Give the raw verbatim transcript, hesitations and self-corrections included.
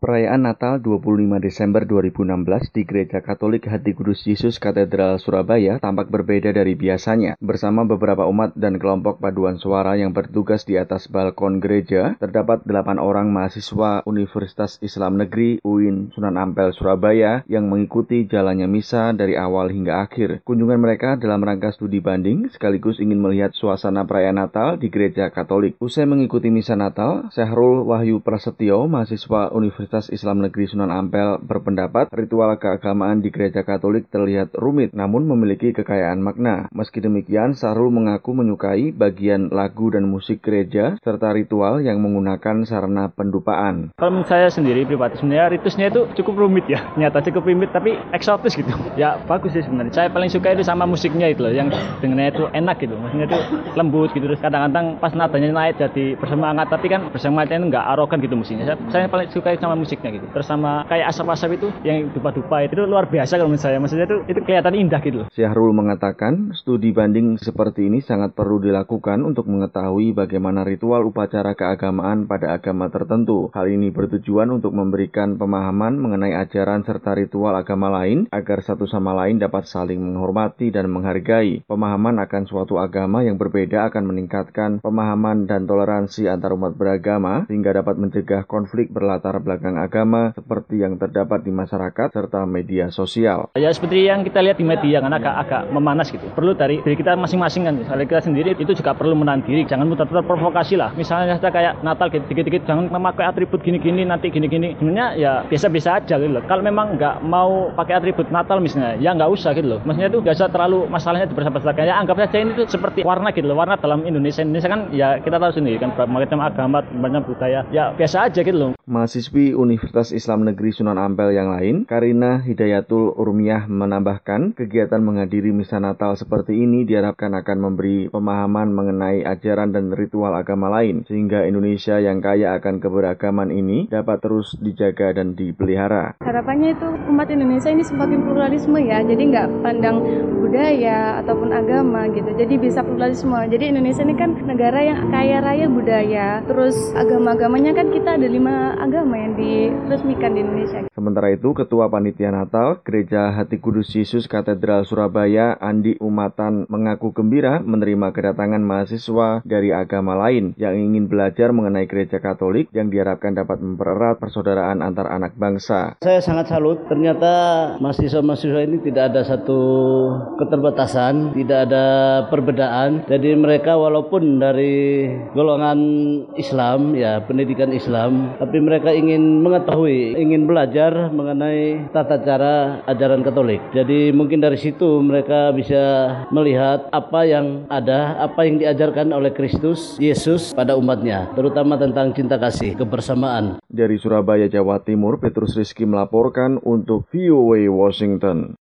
Perayaan Natal dua puluh lima Desember dua ribu enam belas di Gereja Katolik Hati Kudus Yesus Katedral Surabaya tampak berbeda dari biasanya. Bersama beberapa umat dan kelompok paduan suara yang bertugas di atas balkon gereja, terdapat delapan orang mahasiswa Universitas Islam Negeri U I N Sunan Ampel Surabaya yang mengikuti jalannya misa dari awal hingga akhir. Kunjungan mereka dalam rangka studi banding sekaligus ingin melihat suasana perayaan Natal di Gereja Katolik. Usai mengikuti misa Natal, Syahrul Wahyu Prasetyo, mahasiswa Universitas Islam Negeri Sunan Ampel berpendapat ritual keagamaan di Gereja Katolik terlihat rumit namun memiliki kekayaan makna. Meski demikian, Syahrul mengaku menyukai bagian lagu dan musik gereja serta ritual yang menggunakan sarana pendupaan. Kalau menurut saya sendiri pribadi sebenarnya ritusnya itu cukup rumit ya, nyata cukup rumit tapi eksotis gitu. Ya bagus sih sebenarnya. Saya paling suka itu sama musiknya itu loh, yang dengannya itu enak gitu. Maksudnya itu lembut gitu. Terus kadang-kadang pas nadanya naik jadi bersemangat, tapi kan bersemangatnya itu nggak arogan gitu musiknya. Saya, saya paling suka sama musiknya gitu. Terus sama kayak asap-asap itu yang dupa-dupa itu luar biasa kalau menurut saya. Maksudnya itu itu kelihatan indah gitu loh. Syahrul mengatakan studi banding seperti ini sangat perlu dilakukan untuk mengetahui bagaimana ritual upacara keagamaan pada agama tertentu. Hal ini bertujuan untuk memberikan pemahaman mengenai ajaran serta ritual agama lain agar satu sama lain dapat saling menghormati dan menghargai. Pemahaman akan suatu agama yang berbeda akan meningkatkan pemahaman dan toleransi antar umat beragama sehingga dapat mencegah konflik berlatar belakang agama seperti yang terdapat di masyarakat serta media sosial. Ya seperti yang kita lihat di media kan agak-agak memanas gitu. Perlu dari diri kita masing-masing kan. Misalnya kita sendiri itu juga perlu menahan diri. Jangan mudah terprovokasi lah. Misalnya kita kayak Natal dikit-dikit jangan memakai atribut gini-gini nanti gini-gini. Sebenarnya ya biasa-biasa aja gitu loh. Kalau memang nggak mau pakai atribut Natal misalnya, ya nggak usah gitu loh. Maksudnya itu nggak usah terlalu masalahnya bersama-sama. Ya anggap saja ini tuh seperti warna gitu loh. Warna dalam Indonesia. Indonesia kan ya kita tahu sendiri kan macam agama, macam budaya. Ya biasa aja gitu loh. Mahasiswi Universitas Islam Negeri Sunan Ampel yang lain, Karina Hidayatul Urmiyah menambahkan, kegiatan menghadiri misa Natal seperti ini diharapkan akan memberi pemahaman mengenai ajaran dan ritual agama lain, sehingga Indonesia yang kaya akan keberagaman ini dapat terus dijaga dan dipelihara. Harapannya itu umat Indonesia ini semakin pluralisme ya, jadi nggak pandang budaya ataupun agama gitu, jadi bisa pluralisme. Jadi Indonesia ini kan negara yang kaya raya budaya, terus agama-agamanya kan kita ada lima agama yang diresmikan di Indonesia. Sementara itu, Ketua Panitia Natal Gereja Hati Kudus Yesus Katedral Surabaya, Andi Umatan, mengaku gembira menerima kedatangan mahasiswa dari agama lain yang ingin belajar mengenai Gereja Katolik yang diharapkan dapat mempererat persaudaraan antar anak bangsa. Saya sangat salut, ternyata mahasiswa-mahasiswa ini tidak ada satu keterbatasan, tidak ada perbedaan. Jadi mereka walaupun dari golongan Islam, ya pendidikan Islam, tapi mereka ingin mengetahui, ingin belajar mengenai tata cara ajaran Katolik. Jadi mungkin dari situ mereka bisa melihat apa yang ada, apa yang diajarkan oleh Kristus Yesus pada umatnya, terutama tentang cinta kasih, kebersamaan. Dari Surabaya, Jawa Timur, Petrus Rizky melaporkan untuk V O A Washington.